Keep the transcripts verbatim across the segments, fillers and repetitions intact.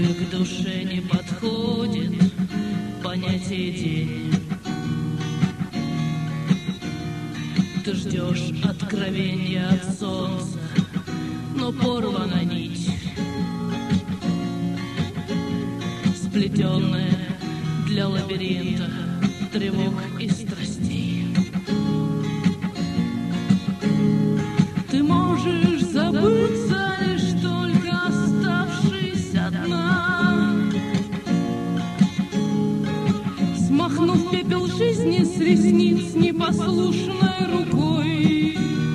к душе не подходит понятие день. Ты ждешь откровения от солнца, но порвана нить, сплетенная для лабиринта тревог и страстей. Ты можешь забыться, лишь только оставшись одна, смахнув пепел жизни с ресниц непослушной рукой.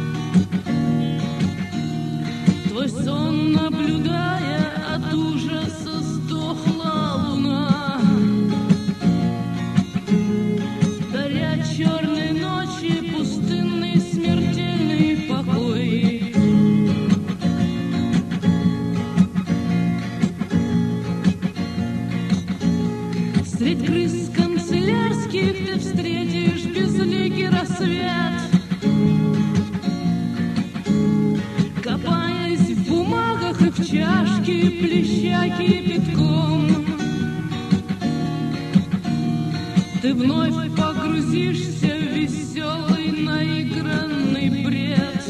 Твой сон, наблюдая от ужаса, сдохла луна, даря черной ночи пустынный смертельный покой. Средь крыс канцелярских ты встретишь безликий рассвет, копаясь в бумагах и в чашке, плеща кипятком. Ты вновь погрузишься в веселый наигранный бред,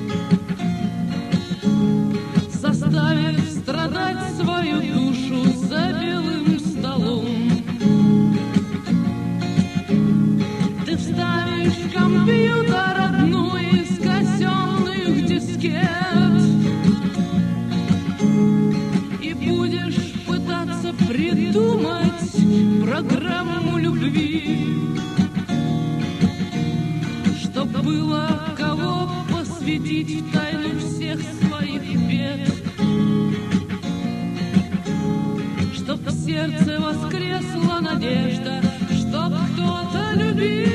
заставив страдать свою душу за белым столом. Ты вставишь в компьютер одну из казенных дискет и будешь пытаться придумать программу любви, чтоб было кого посвятить в тайну всех своих бед, чтоб в сердце воскресла надежда, чтоб кто-то любил.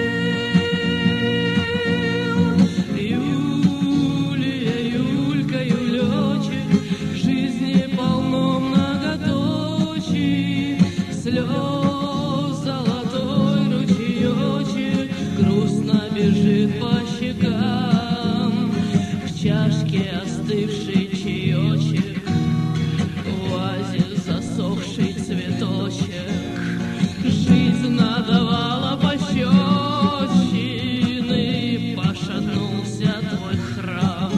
Юлия, Юлька, Юлечек, в жизни полно многоточий, слез золотой ручеечек грустно бежит по щекам, в чашке остывший чаечек, в вазе засохший цветочек. Жизнь надавала пощечины, пошатнулся твой храм.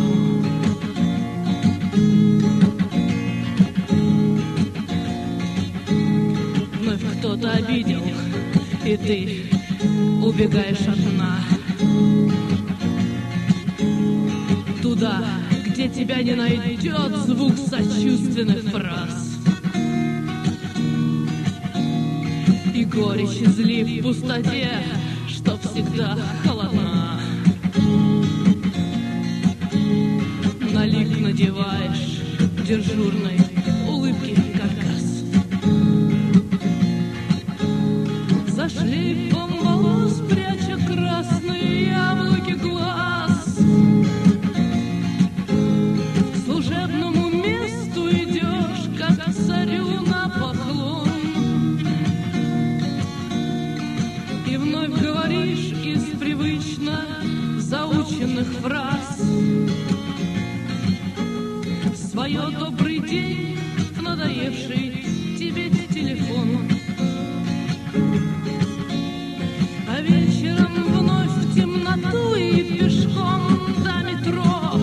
Вновь кто-то обидел, и ты убегаешь одна туда, где тебя не найдет звук сочувственных фраз. И горечь излив в пустоте, что всегда холодна. На лик надеваешь дежурной улыбки каркас. За шлейфом волос пряча красные яблоки глаз, к служебному месту идешь, как царю на поклон. И вновь говоришь из привычно заученных фраз свое добрый день в надоевший тебе телефон. А вечером вновь в темноту и пешком до метро.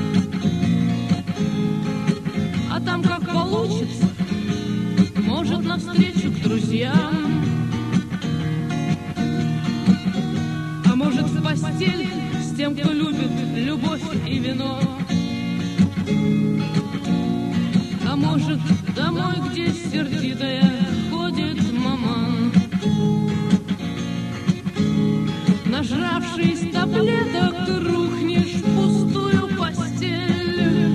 А там как получится, может, навстречу к друзьям, а может, в постель с тем, кто любит любовь и вино. А может, домой, где сердитая ходит маман, нажравшись таблеток, ты рухнешь в пустую постель.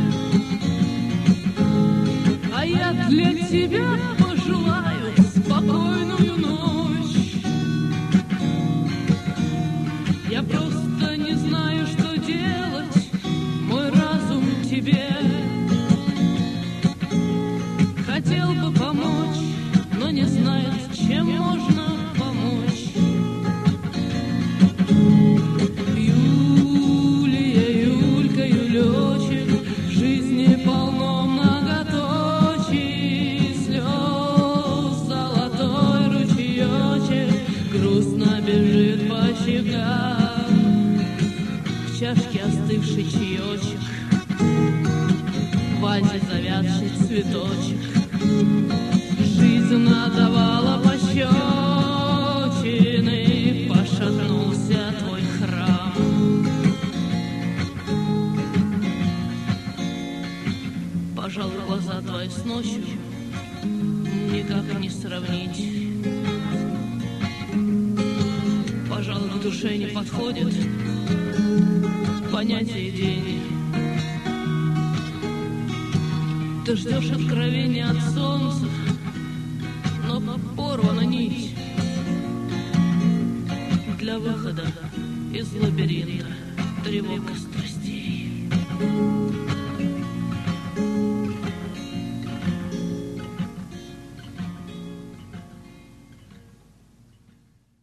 А я для тебя пожелаю спокойную ночь. Я просто не знаю, что делать, мой разум тебе хотел бы помочь. вазе завядший цветочек. Жизнь надавала пощечины, пошатнулся твой храм. Пожалуй, глаза твои с ночью никак не сравнить. Пожалуй, к душе не подходит понятие день. Ты ждешь откровения от солнца, но порвана нить для выхода из лабиринта тревог и страстей.